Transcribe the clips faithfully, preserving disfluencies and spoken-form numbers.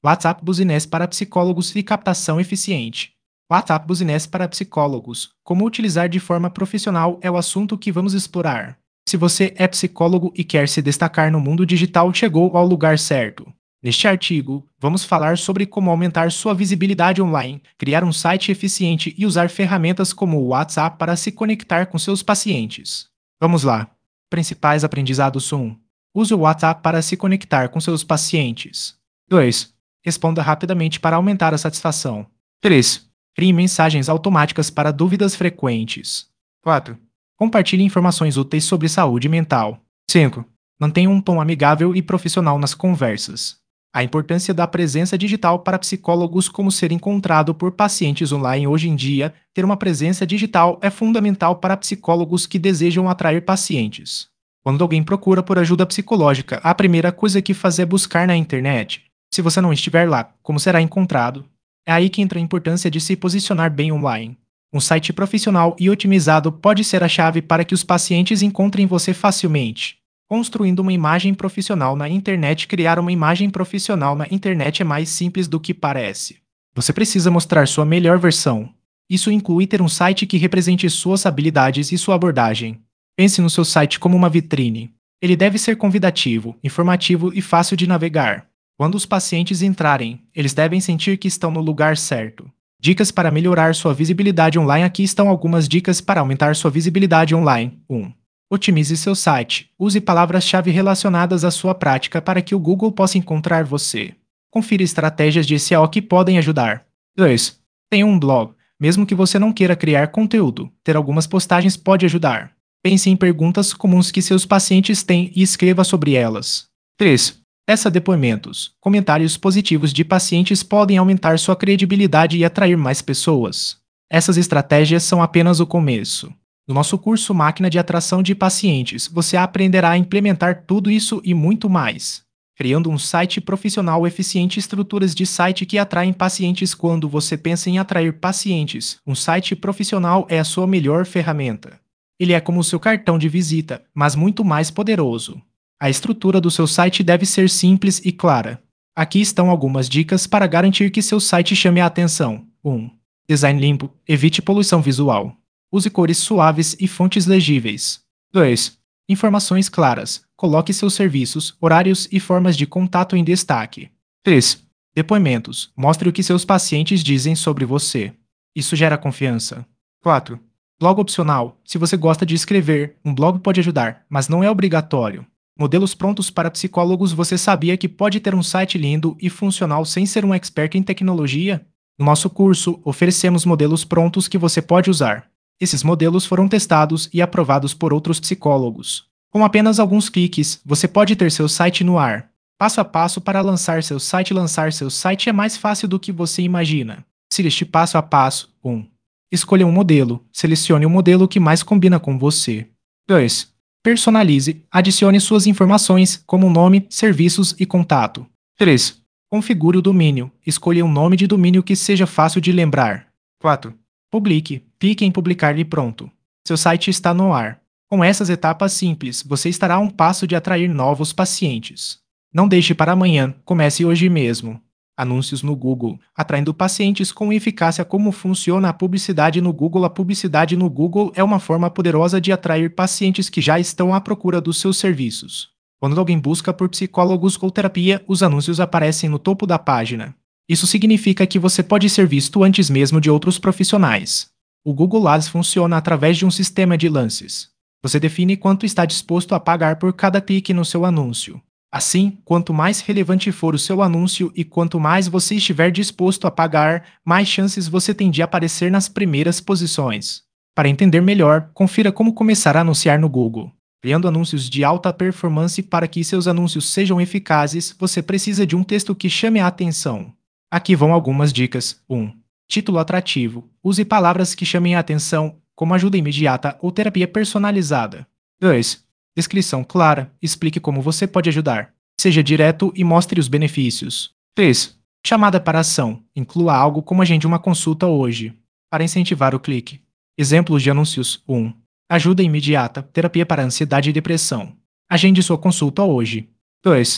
WhatsApp Business para psicólogos e captação eficiente. WhatsApp Business para psicólogos. Como utilizar de forma profissional é o assunto que vamos explorar. Se você é psicólogo e quer se destacar no mundo digital, chegou ao lugar certo. Neste artigo, vamos falar sobre como aumentar sua visibilidade online, criar um site eficiente e usar ferramentas como o WhatsApp para se conectar com seus pacientes. Vamos lá. Principais aprendizados um. Use o WhatsApp para se conectar com seus pacientes. dois. Responda rapidamente para aumentar a satisfação. três. Crie mensagens automáticas para dúvidas frequentes. quatro. Compartilhe informações úteis sobre saúde mental. cinco. Mantenha um tom amigável e profissional nas conversas. A importância da presença digital para psicólogos como ser encontrado por pacientes online hoje em dia, ter uma presença digital é fundamental para psicólogos que desejam atrair pacientes. Quando alguém procura por ajuda psicológica, a primeira coisa que faz é buscar na internet. Se você não estiver lá, como será encontrado? É aí que entra a importância de se posicionar bem online. Um site profissional e otimizado pode ser a chave para que os pacientes encontrem você facilmente. Construindo uma imagem profissional na internet, criar uma imagem profissional na internet é mais simples do que parece. Você precisa mostrar sua melhor versão. Isso inclui ter um site que represente suas habilidades e sua abordagem. Pense no seu site como uma vitrine. Ele deve ser convidativo, informativo e fácil de navegar. Quando os pacientes entrarem, eles devem sentir que estão no lugar certo. Dicas para melhorar sua visibilidade online. Aqui estão algumas dicas para aumentar sua visibilidade online. um. Otimize seu site. Use palavras-chave relacionadas à sua prática para que o Google possa encontrar você. Confira estratégias de S E O que podem ajudar. dois. Tenha um blog. Mesmo que você não queira criar conteúdo, ter algumas postagens pode ajudar. Pense em perguntas comuns que seus pacientes têm e escreva sobre elas. três. Peça depoimentos. Comentários positivos de pacientes podem aumentar sua credibilidade e atrair mais pessoas. Essas estratégias são apenas o começo. No nosso curso Máquina de Atração de Pacientes, você aprenderá a implementar tudo isso e muito mais. Criando um site profissional eficiente, estruturas de site que atraem pacientes. Quando você pensa em atrair pacientes, um site profissional é a sua melhor ferramenta. Ele é como o seu cartão de visita, mas muito mais poderoso. A estrutura do seu site deve ser simples e clara. Aqui estão algumas dicas para garantir que seu site chame a atenção. um. Design limpo. Evite poluição visual. Use cores suaves e fontes legíveis. dois. Informações claras. Coloque seus serviços, horários e formas de contato em destaque. três. Depoimentos. Mostre o que seus pacientes dizem sobre você. Isso gera confiança. quatro. Blog opcional. Se você gosta de escrever, um blog pode ajudar, mas não é obrigatório. Modelos prontos para psicólogos. Você sabia que pode ter um site lindo e funcional sem ser um expert em tecnologia? No nosso curso, oferecemos modelos prontos que você pode usar. Esses modelos foram testados e aprovados por outros psicólogos. Com apenas alguns cliques, você pode ter seu site no ar. Passo a passo para lançar seu site. Lançar seu site é mais fácil do que você imagina. Siga este passo a passo. um. Escolha um modelo. Selecione o modelo que mais combina com você. dois. Personalize. Adicione suas informações, como nome, serviços e contato. três. Configure o domínio. Escolha um nome de domínio que seja fácil de lembrar. quatro. Publique. Clique em publicar e pronto. Seu site está no ar. Com essas etapas simples, você estará a um passo de atrair novos pacientes. Não deixe para amanhã, comece hoje mesmo. Anúncios no Google, atraindo pacientes com eficácia. Como funciona a publicidade no Google? A publicidade no Google é uma forma poderosa de atrair pacientes que já estão à procura dos seus serviços. Quando alguém busca por psicólogos ou terapia, os anúncios aparecem no topo da página. Isso significa que você pode ser visto antes mesmo de outros profissionais. O Google Ads funciona através de um sistema de lances. Você define quanto está disposto a pagar por cada clique no seu anúncio. Assim, quanto mais relevante for o seu anúncio e quanto mais você estiver disposto a pagar, mais chances você tem de aparecer nas primeiras posições. Para entender melhor, confira como começar a anunciar no Google. Criando anúncios de alta performance. Para que seus anúncios sejam eficazes, você precisa de um texto que chame a atenção. Aqui vão algumas dicas. um. Título atrativo. Use palavras que chamem a atenção, como ajuda imediata ou terapia personalizada. dois. Descrição clara. Explique como você pode ajudar. Seja direto e mostre os benefícios. três. Chamada para ação. Inclua algo como agende uma consulta hoje. Para incentivar o clique. Exemplos de anúncios. um. Ajuda imediata. Terapia para ansiedade e depressão. Agende sua consulta hoje. dois.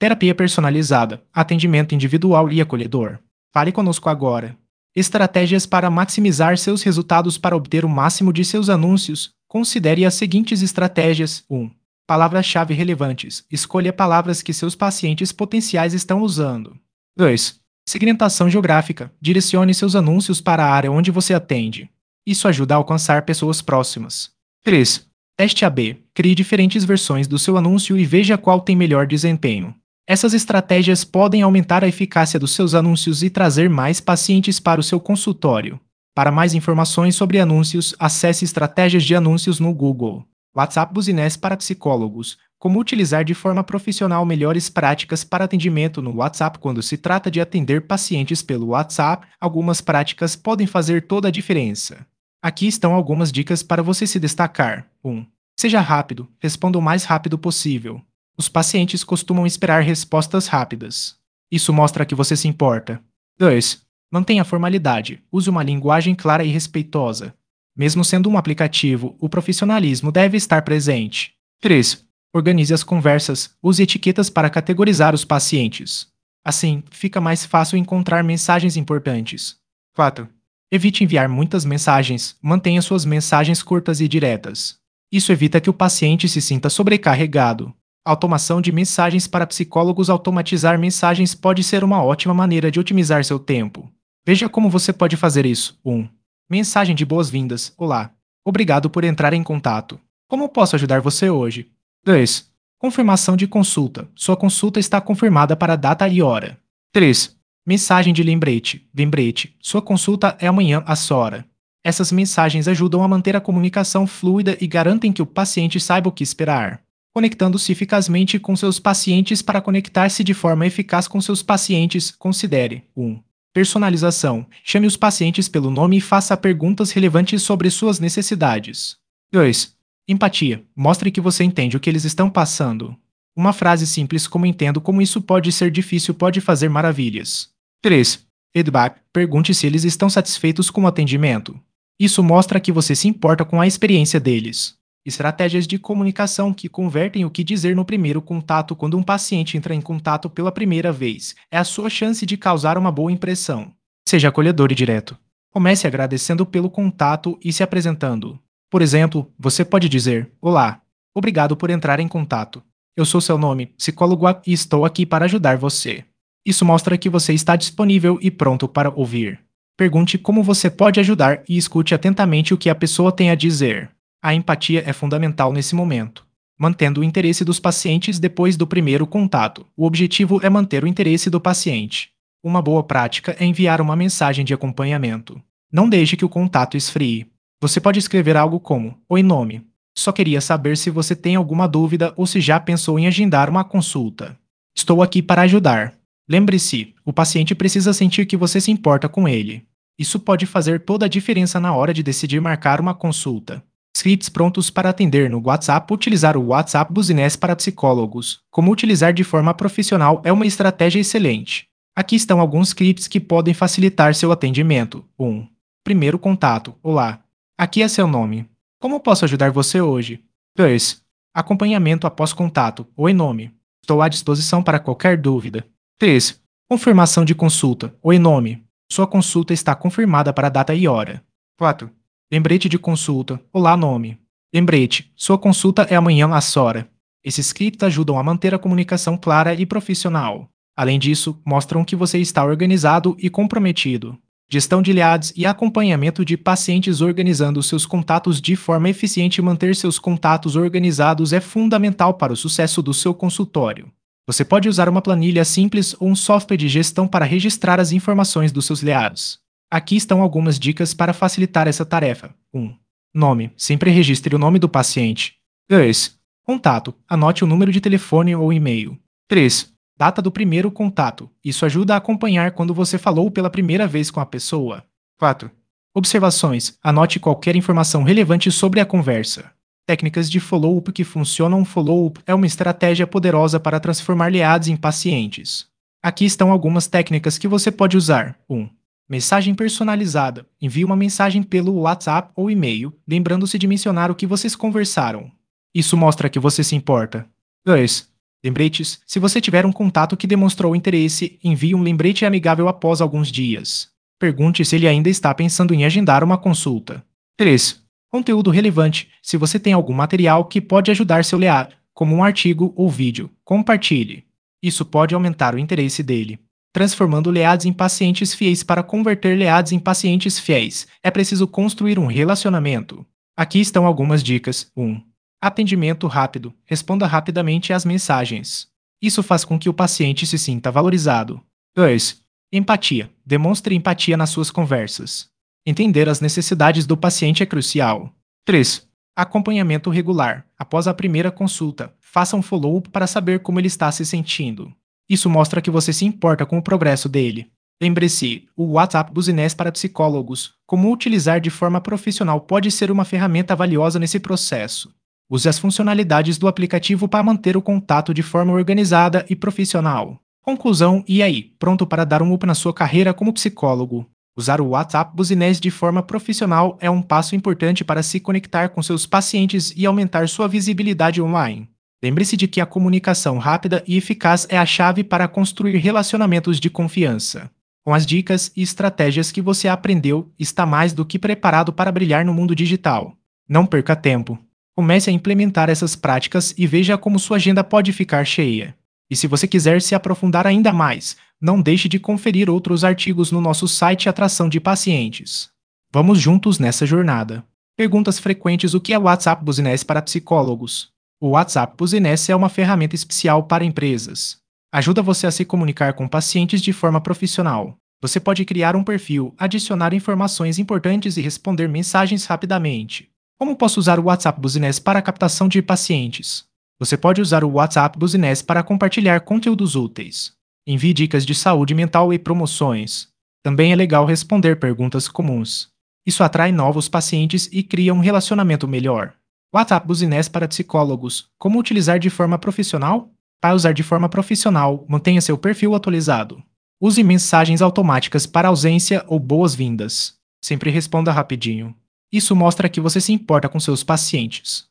Terapia personalizada, atendimento individual e acolhedor. Fale conosco agora. Estratégias para maximizar seus resultados para obter o máximo de seus anúncios. Considere as seguintes estratégias. um. Palavras-chave relevantes. Escolha palavras que seus pacientes potenciais estão usando. dois. Segmentação geográfica. Direcione seus anúncios para a área onde você atende. Isso ajuda a alcançar pessoas próximas. três. Teste A B. Crie diferentes versões do seu anúncio e veja qual tem melhor desempenho. Essas estratégias podem aumentar a eficácia dos seus anúncios e trazer mais pacientes para o seu consultório. Para mais informações sobre anúncios, acesse Estratégias de Anúncios no Google. WhatsApp Business para psicólogos. Como utilizar de forma profissional melhores práticas para atendimento no WhatsApp quando se trata de atender pacientes pelo WhatsApp, algumas práticas podem fazer toda a diferença. Aqui estão algumas dicas para você se destacar. um. Seja rápido, responda o mais rápido possível. Os pacientes costumam esperar respostas rápidas. Isso mostra que você se importa. dois. Mantenha a formalidade. Use uma linguagem clara e respeitosa. Mesmo sendo um aplicativo, o profissionalismo deve estar presente. três. Organize as conversas. Use etiquetas para categorizar os pacientes. Assim, fica mais fácil encontrar mensagens importantes. quatro. Evite enviar muitas mensagens. Mantenha suas mensagens curtas e diretas. Isso evita que o paciente se sinta sobrecarregado. Automação de mensagens para psicólogos. Automatizar mensagens pode ser uma ótima maneira de otimizar seu tempo. Veja como você pode fazer isso. um. Mensagem de boas-vindas. Olá. Obrigado por entrar em contato. Como posso ajudar você hoje? dois. Confirmação de consulta. Sua consulta está confirmada para a data e hora. três. Mensagem de lembrete. Lembrete. Sua consulta é amanhã às hora. Essas mensagens ajudam a manter a comunicação fluida e garantem que o paciente saiba o que esperar. Conectando-se eficazmente com seus pacientes. Para conectar-se de forma eficaz com seus pacientes, considere um. Personalização. Chame os pacientes pelo nome e faça perguntas relevantes sobre suas necessidades. dois. Empatia. Mostre que você entende o que eles estão passando. Uma frase simples como entendo como isso pode ser difícil pode fazer maravilhas. três. Feedback. Pergunte se eles estão satisfeitos com o atendimento. Isso mostra que você se importa com a experiência deles. Estratégias de comunicação que convertem o que dizer no primeiro contato. Quando um paciente entra em contato pela primeira vez, é a sua chance de causar uma boa impressão. Seja acolhedor e direto. Comece agradecendo pelo contato e se apresentando. Por exemplo, você pode dizer: Olá, obrigado por entrar em contato. Eu sou seu nome, psicólogo A, e estou aqui para ajudar você. Isso mostra que você está disponível e pronto para ouvir. Pergunte como você pode ajudar e escute atentamente o que a pessoa tem a dizer. A empatia é fundamental nesse momento. Mantendo o interesse dos pacientes depois do primeiro contato. O objetivo é manter o interesse do paciente. Uma boa prática é enviar uma mensagem de acompanhamento. Não deixe que o contato esfrie. Você pode escrever algo como: Oi, nome. Só queria saber se você tem alguma dúvida ou se já pensou em agendar uma consulta. Estou aqui para ajudar. Lembre-se, o paciente precisa sentir que você se importa com ele. Isso pode fazer toda a diferença na hora de decidir marcar uma consulta. Scripts prontos para atender no WhatsApp. Utilizar o WhatsApp Business para psicólogos. Como utilizar de forma profissional é uma estratégia excelente. Aqui estão alguns scripts que podem facilitar seu atendimento. um. Primeiro contato. Olá. Aqui é seu nome. Como posso ajudar você hoje? dois. Acompanhamento após contato. Oi, nome. Estou à disposição para qualquer dúvida. três. Confirmação de consulta. Oi, nome. Sua consulta está confirmada para a data e hora. quatro. Lembrete de consulta. Olá, nome. Lembrete. Sua consulta é amanhã às hora. Esses scripts ajudam a manter a comunicação clara e profissional. Além disso, mostram que você está organizado e comprometido. Gestão de leads e acompanhamento de pacientes. Organizando seus contatos de forma eficiente. Manter seus contatos organizados é fundamental para o sucesso do seu consultório. Você pode usar uma planilha simples ou um software de gestão para registrar as informações dos seus leads. Aqui estão algumas dicas para facilitar essa tarefa. um. Nome. Sempre registre o nome do paciente. dois. Contato. Anote o número de telefone ou e-mail. três. Data do primeiro contato. Isso ajuda a acompanhar quando você falou pela primeira vez com a pessoa. quatro. Observações. Anote qualquer informação relevante sobre a conversa. Técnicas de follow-up que funcionam. Follow-up é uma estratégia poderosa para transformar leads em pacientes. Aqui estão algumas técnicas que você pode usar. um. Mensagem personalizada. Envie uma mensagem pelo WhatsApp ou e-mail, lembrando-se de mencionar o que vocês conversaram. Isso mostra que você se importa. dois. Lembretes: se você tiver um contato que demonstrou interesse, envie um lembrete amigável após alguns dias. Pergunte se ele ainda está pensando em agendar uma consulta. três. Conteúdo relevante: se você tem algum material que pode ajudar seu lead, como um artigo ou vídeo, compartilhe. Isso pode aumentar o interesse dele. Transformando leads em pacientes fiéis. Para converter leads em pacientes fiéis, é preciso construir um relacionamento. Aqui estão algumas dicas. um. Atendimento rápido. Responda rapidamente às mensagens. Isso faz com que o paciente se sinta valorizado. dois. Empatia. Demonstre empatia nas suas conversas. Entender as necessidades do paciente é crucial. três. Acompanhamento regular. Após a primeira consulta, faça um follow-up para saber como ele está se sentindo. Isso mostra que você se importa com o progresso dele. Lembre-se, o WhatsApp Business para psicólogos. Como utilizar de forma profissional pode ser uma ferramenta valiosa nesse processo. Use as funcionalidades do aplicativo para manter o contato de forma organizada e profissional. Conclusão: e aí, pronto para dar um up na sua carreira como psicólogo? Usar o WhatsApp Business de forma profissional é um passo importante para se conectar com seus pacientes e aumentar sua visibilidade online. Lembre-se de que a comunicação rápida e eficaz é a chave para construir relacionamentos de confiança. Com as dicas e estratégias que você aprendeu, está mais do que preparado para brilhar no mundo digital. Não perca tempo. Comece a implementar essas práticas e veja como sua agenda pode ficar cheia. E se você quiser se aprofundar ainda mais, não deixe de conferir outros artigos no nosso site Atração de Pacientes. Vamos juntos nessa jornada. Perguntas frequentes: o que é o WhatsApp Business para psicólogos? O WhatsApp Business é uma ferramenta especial para empresas. Ajuda você a se comunicar com pacientes de forma profissional. Você pode criar um perfil, adicionar informações importantes e responder mensagens rapidamente. Como posso usar o WhatsApp Business para a captação de pacientes? Você pode usar o WhatsApp Business para compartilhar conteúdos úteis. Envie dicas de saúde mental e promoções. Também é legal responder perguntas comuns. Isso atrai novos pacientes e cria um relacionamento melhor. WhatsApp Business para psicólogos. Como utilizar de forma profissional? Para usar de forma profissional, mantenha seu perfil atualizado. Use mensagens automáticas para ausência ou boas-vindas. Sempre responda rapidinho. Isso mostra que você se importa com seus pacientes.